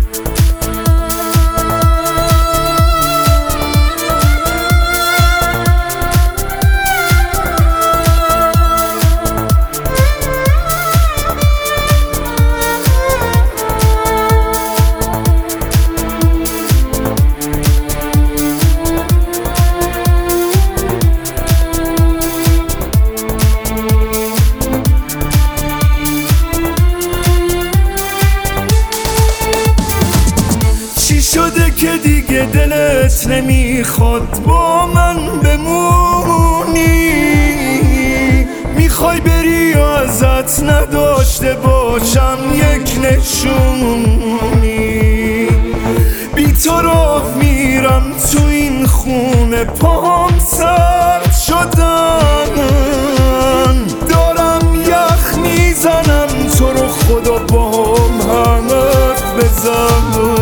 شده که دیگه دلت نمیخواد با من بمونی؟ میخوای بری یا ازت نداشته باشم یک نشونی؟ بی تو راه میرم تو این خونه، پاهم سرد شدن، دارم یخ میزنم، تو رو خدا باهم هم حرف بزن.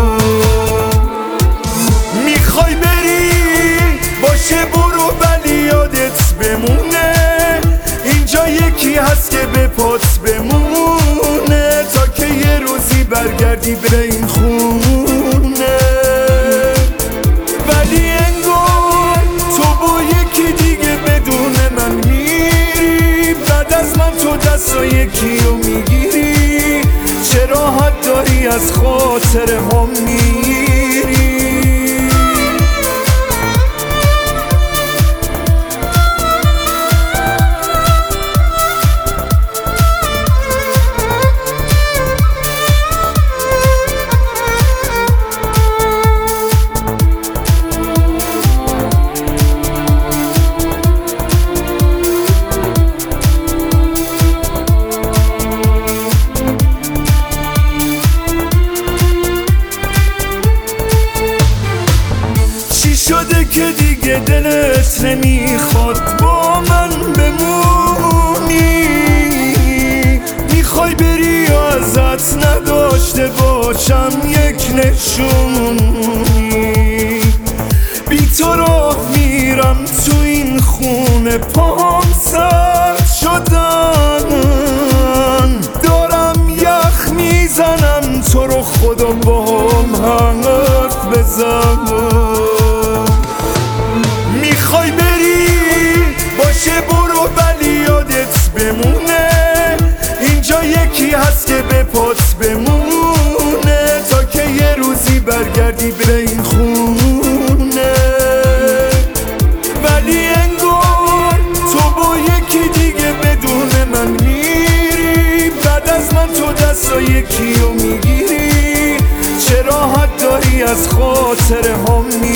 میخوای بری باشه برو، ولی یادت بمونه اینجا یکی هست که به پات بمونه، تا که یه روزی برگردی به این خونه. ولی انگار تو با یکی دیگه بدون من میری، بعد از من تو دست یکی رو میگیری، چه راحت داری از خاطر هم میری. شده که دیگه دلت نمیخواد با من بمونی؟ میخوای بری یا ازت نداشته باشم یک نشونی؟ بی تو راه میرم تو این خونه، پاهم سرد شدن، دارم یخ میزنم، تو رو خدا باهم حرف بزن. میخوای بری باشه برو، ولی یادت بمونه اینجا یکی هست که به پات بمونه، تا که یه روزی برگردی به این خونه. ولی انگار تو با یکی دیگه بدون من میری، بعد از من تو دست یکی رو میگیری، چه راحت داری از خاطر هم میری.